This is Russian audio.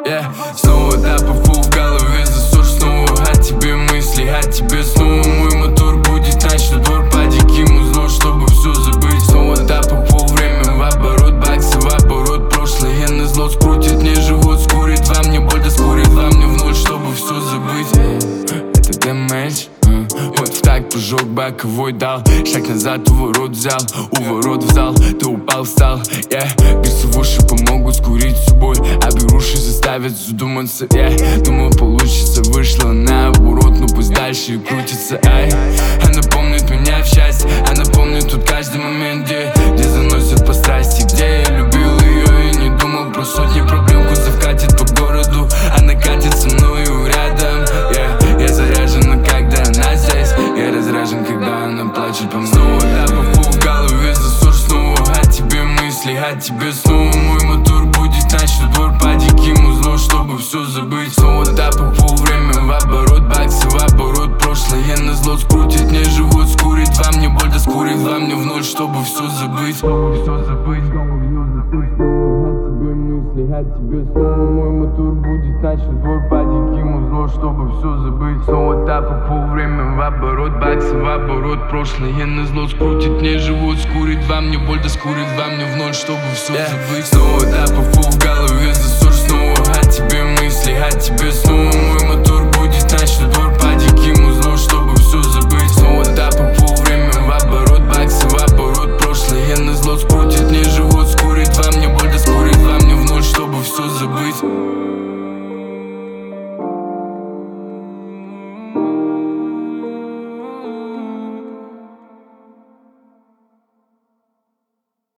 Снова тапов в голове засор, снова о тебе мысли, о тебе снова мой мотор будет ночной двор по диким узлом, чтобы все забыть. Снова тапов по время в оборот, баксы в оборот, прошлое на зло скрутит мне живот, скурит во мне боль, да скурит во мне в ноль, чтобы все забыть. Это дэмэдж. Вот в так пожег боковой дал, шаг назад, уворот взял, уворот в зал, ты упал, встал, Бесы в уши помогут скурить всю боль, а беруши заставят задуматься, Думал получится, вышло наоборот, но пусть дальше и крутится, Она помнит меня в счастье, она помнит тут каждый момент, где заносят по страсти, где я любил ее и не думал про сотни проблем. Кузов катит по городу, она катит со мною рядом, Я заряжен, когда она здесь, я разряжен, когда она плачет по мне. Снова тапов в голове засор, снова о тебе мысли, о тебе снова мой мотор будет ночной двор по диким узлом, чтобы все забыть. Снова тапов время в оборот, баксы в оборот, прошлое на зло скрутит мне живот, скурит во мне боль, да скурит во мне в ноль, чтобы все забыть. Чтобы все забыть. О тебе снова мой мотор будет ночной двор по диким узлом, чтобы все забыть. Снова тапа по время в оборот, баксы в оборот, прошлое на зло скрутит мне живот, скурит во мне боль, да скурит во мне в ноль, чтобы все забыть. Снова тапа в голове засор, снова о тебе мысли, о тебе снова мой мотор будет ночной двор по диким узлом, чтобы все забыть. Снова тапа по время в оборот, баксы в оборот, прошлое на зло скрутит мне живот, скурит во мне боль, да скурит во мне в ноль, чтобы все забыть.